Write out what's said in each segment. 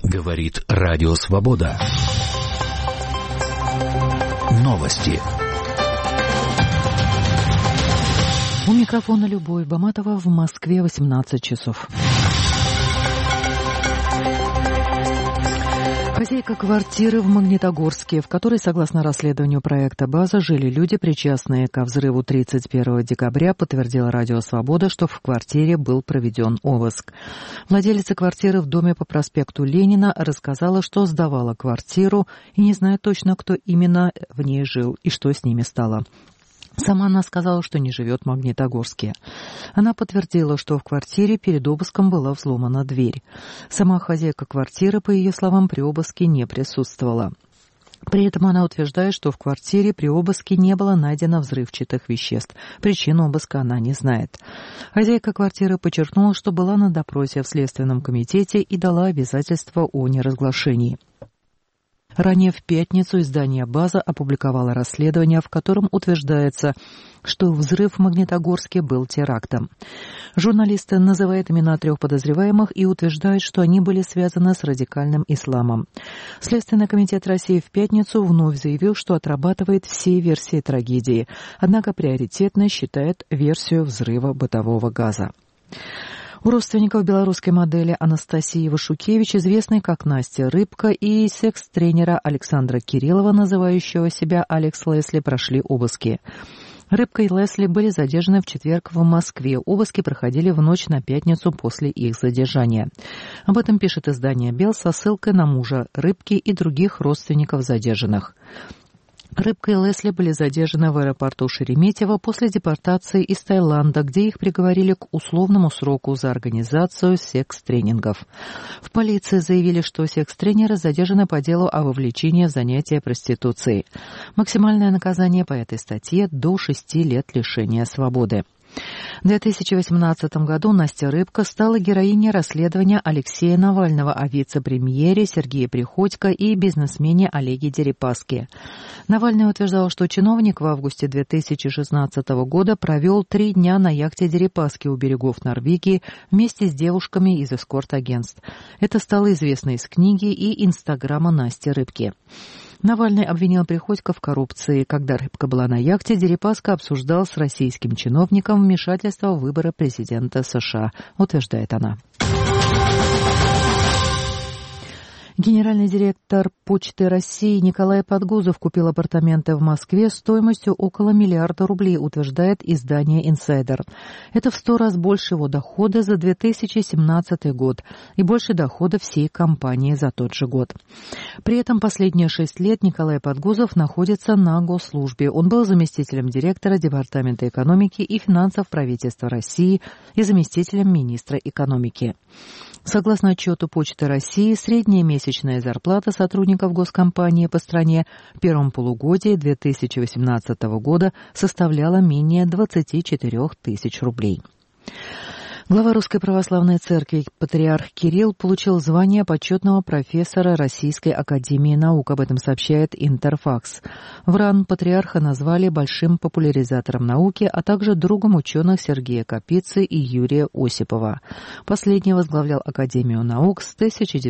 Говорит Радио Свобода. Новости. У микрофона Любовь Баматова, в Москве 18 часов. Хозяйка квартиры в Магнитогорске, в которой, согласно расследованию проекта «База», жили люди, причастные ко взрыву 31 декабря, подтвердила Радио Свобода, что в квартире был проведен обыск. Владелица квартиры в доме по проспекту Ленина рассказала, что сдавала квартиру и не знает точно, кто именно в ней жил и что с ними стало. Сама она сказала, что не живет в Магнитогорске. Она подтвердила, что в квартире перед обыском была взломана дверь. Сама хозяйка квартиры, по ее словам, при обыске не присутствовала. При этом она утверждает, что в квартире при обыске не было найдено взрывчатых веществ. Причину обыска она не знает. Хозяйка квартиры подчеркнула, что была на допросе в Следственном комитете и дала обязательство о неразглашении. Ранее в пятницу издание «База» опубликовало расследование, в котором утверждается, что взрыв в Магнитогорске был терактом. Журналисты называют имена 3 подозреваемых и утверждают, что они были связаны с радикальным исламом. Следственный комитет России в пятницу вновь заявил, что отрабатывает все версии трагедии, однако приоритетной считает версию взрыва бытового газа. У родственников белорусской модели Анастасии Вашукевич, известной как Настя Рыбка, и секс-тренера Александра Кириллова, называющего себя Алекс Лесли, прошли обыски. Рыбка и Лесли были задержаны в четверг в Москве. Обыски проходили в ночь на пятницу после их задержания. Об этом пишет издание «Бел» со ссылкой на мужа Рыбки и других родственников задержанных. Рыбка и Лесли были задержаны в аэропорту Шереметьево после депортации из Таиланда, где их приговорили к условному сроку за организацию секс-тренингов. В полиции заявили, что секс-тренеры задержаны по делу о вовлечении в занятия проституцией. Максимальное наказание по этой статье – до 6 лет лишения свободы. В 2018 году Настя Рыбка стала героиней расследования Алексея Навального о вице-премьере Сергее Приходько и бизнесмене Олеге Дерипаске. Навальный утверждал, что чиновник в августе 2016 года провел 3 дня на яхте Дерипаски у берегов Норвегии вместе с девушками из эскорт-агентств. Это стало известно из книги и инстаграма Насти Рыбки. Навальный обвинил Приходько в коррупции. Когда Рыбка была на яхте, Дерипаска обсуждал с российским чиновником вмешательство в выборы президента США, утверждает она. Генеральный директор Почты России Николай Подгузов купил апартаменты в Москве стоимостью около миллиарда рублей, утверждает издание «Инсайдер». Это в 100 раз больше его дохода за 2017 год и больше дохода всей компании за тот же год. При этом последние 6 лет Николай Подгузов находится на госслужбе. Он был заместителем директора Департамента экономики и финансов правительства России и заместителем министра экономики. Согласно отчету Почты России, средняя месячная зарплата сотрудников госкомпании по стране в первом полугодии 2018 года составляла менее 24 тысяч рублей. Глава Русской Православной Церкви патриарх Кирилл получил звание почетного профессора Российской Академии Наук. Об этом сообщает Интерфакс. В РАН патриарха назвали большим популяризатором науки, а также другом ученых Сергея Капицы и Юрия Осипова. Последний возглавлял Академию наук с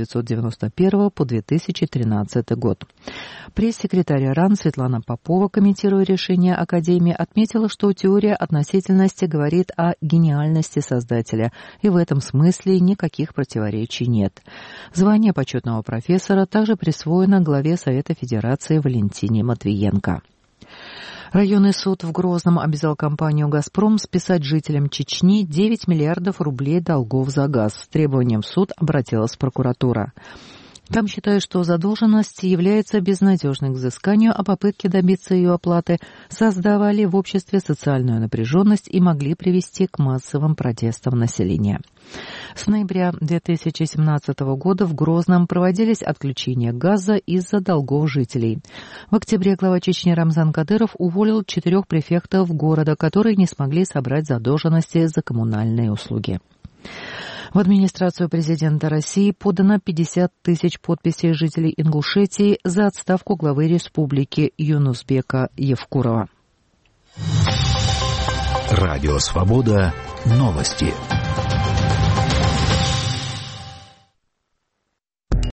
1991 по 2013 год. Пресс-секретарь РАН Светлана Попова, комментируя решение Академии, отметила, что теория относительности говорит о гениальности создателя, и в этом смысле никаких противоречий нет. Звание почетного профессора также присвоено главе Совета Федерации Валентине Матвиенко. Районный суд в Грозном обязал компанию «Газпром» списать жителям Чечни 9 миллиардов рублей долгов за газ. С требованием в суд обратилась прокуратура. Там считают, что задолженность является безнадежной к взысканию, а попытки добиться ее оплаты создавали в обществе социальную напряженность и могли привести к массовым протестам населения. С ноября 2017 года в Грозном проводились отключения газа из-за долгов жителей. В октябре глава Чечни Рамзан Кадыров уволил 4 префектов города, которые не смогли собрать задолженности за коммунальные услуги. В администрацию президента России подано 50 тысяч подписей жителей Ингушетии за отставку главы республики Юнусбека Евкурова. Радио Свобода. Новости.